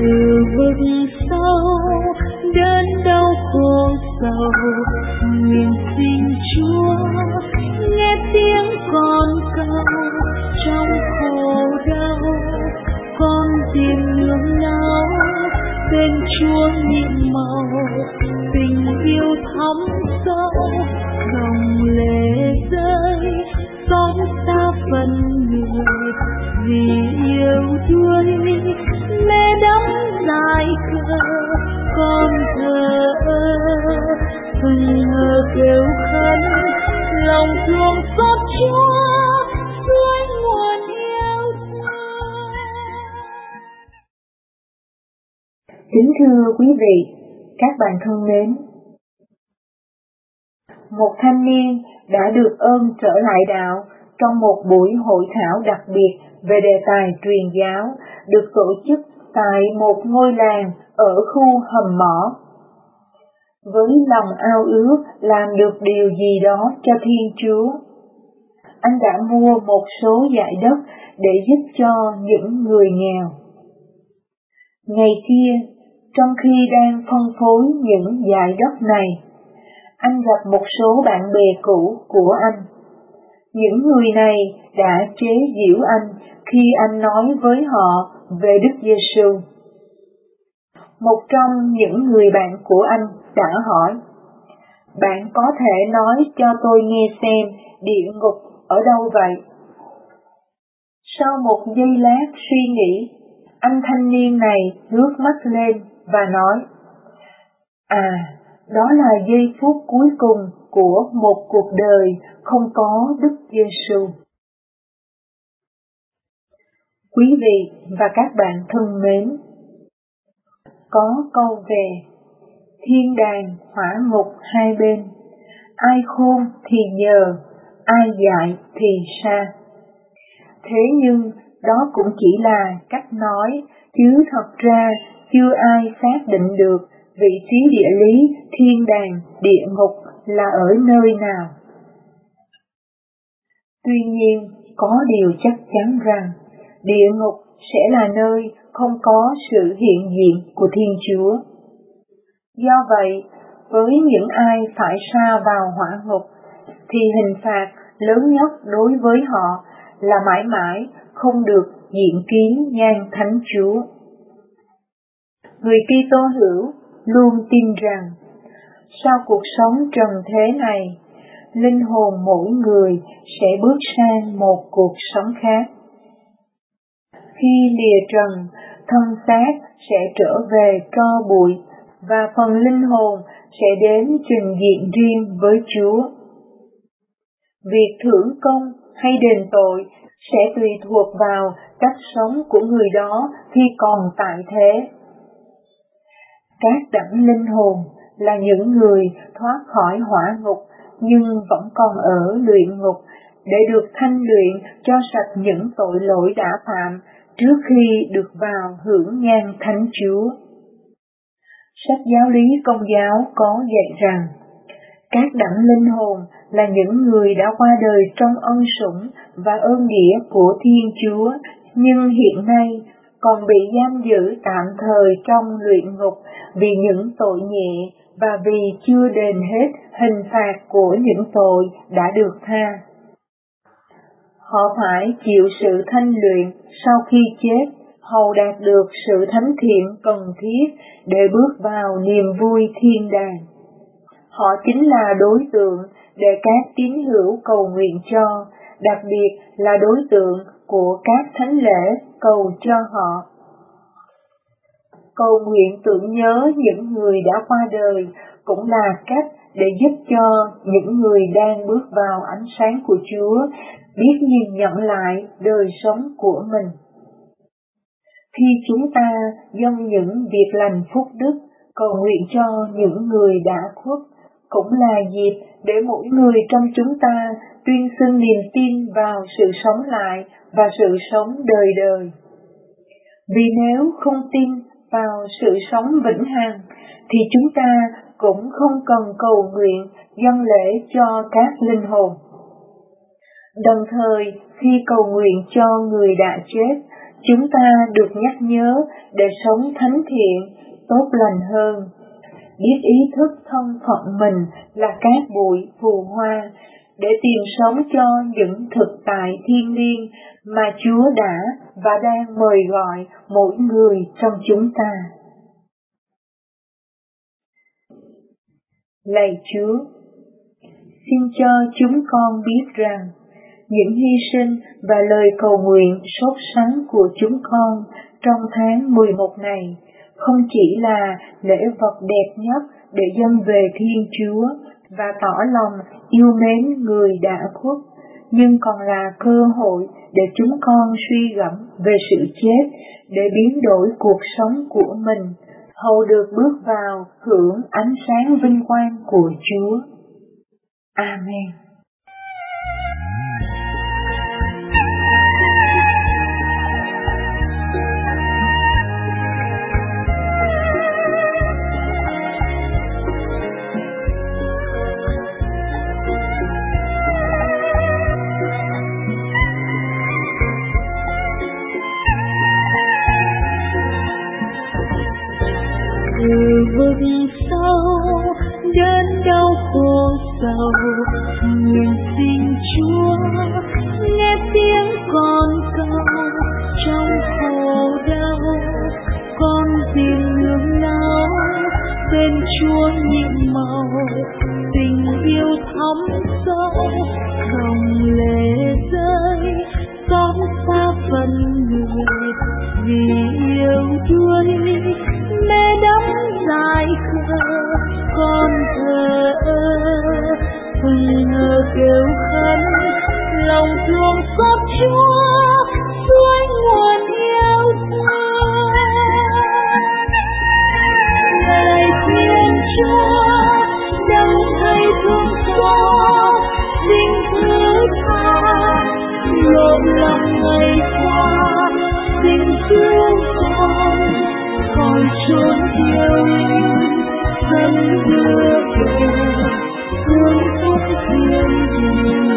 từ vực sâu đến đau khổ sầu, nguyện xin Chúa nghe tiếng con cầu. Trong khổ đau con tìm nương náu, bên Chúa nhiệm màu tình yêu thắm sâu. Dòng lệ rơi xót xa phần người, vì yêu đuối mê đắm dài khờ. Con thờ ơ hững hờ kêu khấn, lòng thương xót Chúa suối nguồn yêu thương. Kính thưa quý vị, các bạn thân mến, một thanh niên đã được ơn trở lại đạo trong một buổi hội thảo đặc biệt về đề tài truyền giáo được tổ chức tại một ngôi làng ở khu hầm mỏ. Với lòng ao ước làm được điều gì đó cho Thiên Chúa, anh đã mua một số dải đất để giúp cho những người nghèo. Ngày kia, trong khi đang phân phối những dải đất này, anh gặp một số bạn bè cũ của anh. Những người này đã chế giễu anh khi anh nói với họ về Đức Giêsu. Một trong những người bạn của anh đã hỏi: "Bạn có thể nói cho tôi nghe xem địa ngục ở đâu vậy?" Sau một giây lát suy nghĩ, anh thanh niên này ngước mắt lên và nói: đó là giây phút cuối cùng của một cuộc đời không có Đức Giêsu. Quý vị và các bạn thân mến, có câu về thiên đàng hỏa ngục hai bên, ai khôn thì nhờ, ai dại thì sa. Thế nhưng đó cũng chỉ là cách nói, chứ thật ra chưa ai xác định được vị trí địa lý thiên đàng, địa ngục là ở nơi nào. Tuy nhiên, có điều chắc chắn rằng địa ngục sẽ là nơi không có sự hiện diện của Thiên Chúa. Do vậy, với những ai phải sa vào hỏa ngục, thì hình phạt lớn nhất đối với họ là mãi mãi không được diện kiến nhan Thánh Chúa. Người Kitô hữu luôn tin rằng sau cuộc sống trần thế này, linh hồn mỗi người sẽ bước sang một cuộc sống khác. Khi lìa trần, thân xác sẽ trở về tro bụi và phần linh hồn sẽ đến trình diện riêng với Chúa. Việc thưởng công hay đền tội sẽ tùy thuộc vào cách sống của người đó khi còn tại thế. Các đẳng linh hồn là những người thoát khỏi hỏa ngục nhưng vẫn còn ở luyện ngục để được thanh luyện cho sạch những tội lỗi đã phạm trước khi được vào hưởng nhan Thánh Chúa. Sách giáo lý Công giáo có dạy rằng các đẳng linh hồn là những người đã qua đời trong ân sủng và ơn nghĩa của Thiên Chúa, nhưng hiện nay còn bị giam giữ tạm thời trong luyện ngục vì những tội nhẹ và vì chưa đền hết hình phạt của những tội đã được tha. Họ phải chịu sự thanh luyện sau khi chết, hầu đạt được sự thánh thiện cần thiết để bước vào niềm vui thiên đàng. Họ chính là đối tượng để các tín hữu cầu nguyện cho, đặc biệt là đối tượng của các thánh lễ cầu cho họ. Cầu nguyện tưởng nhớ những người đã qua đời cũng là cách để giúp cho những người đang bước vào ánh sáng của Chúa biết nhìn nhận lại đời sống của mình. Khi chúng ta dâng những việc lành phúc đức, cầu nguyện cho những người đã khuất, cũng là dịp để mỗi người trong chúng ta tuyên xưng niềm tin vào sự sống lại và sự sống đời đời. Vì nếu không tin vào sự sống vĩnh hằng, thì chúng ta cũng không cần cầu nguyện dâng lễ cho các linh hồn. Đồng thời, khi cầu nguyện cho người đã chết, chúng ta được nhắc nhớ để sống thánh thiện, tốt lành hơn, biết ý thức thân phận mình là cát bụi phù hoa, để tìm sống cho những thực tại thiêng liêng mà Chúa đã và đang mời gọi mỗi người trong chúng ta. Lạy Chúa, xin cho chúng con biết rằng những hy sinh và lời cầu nguyện sốt sắng của chúng con trong tháng 11 này không chỉ là lễ vật đẹp nhất để dâng về Thiên Chúa và tỏ lòng yêu mến người đã khuất, nhưng còn là cơ hội để chúng con suy gẫm về sự chết, để biến đổi cuộc sống của mình, hầu được bước vào hưởng ánh sáng vinh quang của Chúa. Amen. Vực sâu đến đau khổ sầu, nguyện xin Chúa nghe tiếng con cầu. Trong khổ đau con tìm nương náu, bên Chúa nhiệm màu tình yêu thắm sâu. Dòng lệ rơi xót xa phần người, vì yêu đuối mê đắm dài khờ. Con thờ ơ hừng hờ kêu khấn, lòng thương xót Chúa suối nguồn yêu thương. Lạy Thiên Chúa đấng thấy thương xót, xin thứ tha lộn lòng ngày qua. Xin cứu con khỏi chốn yêu linh, dẫn đưa về hương phúc thiên đình.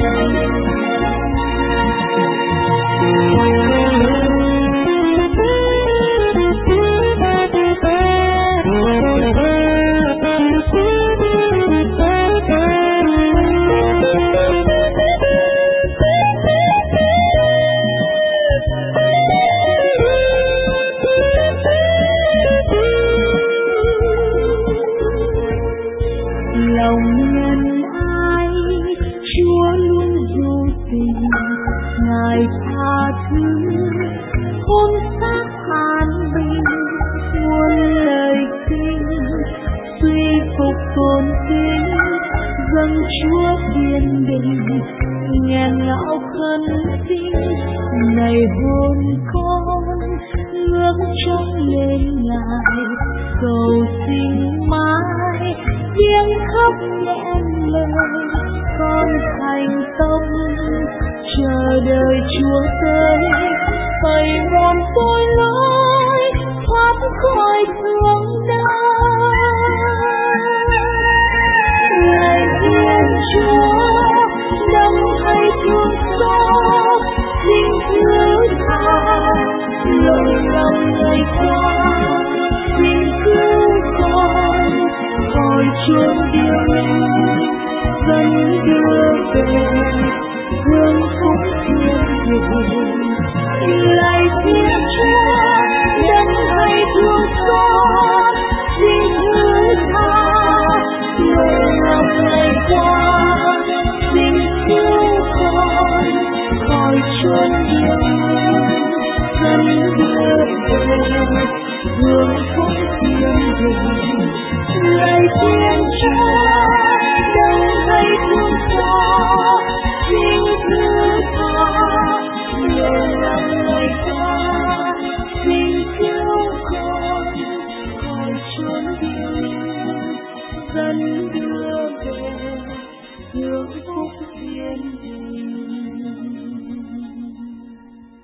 Lòng nhân ái Chúa luôn du tình, Ngài tha thứ hôn xác an bình. Muôn lời kinh suy phục tôn kính, dâng Chúa thiên đình nghẹn ngào khấn xin. Này hồn con ngước trông lên Ngài, cầu xin mãi tiếng khóc nghẹn lời. Con thành tâm chờ đợi Chúa tới, tẩy mòn tội lỗi thoát khỏi thương đau. Lạy Thiên Chúa đấng thấy thương xót, xin thứ tha lỗi lầm ngày qua. Xin cứu con khỏi chốn yêu linh, dẫn đưa về hương phúc thiên đình.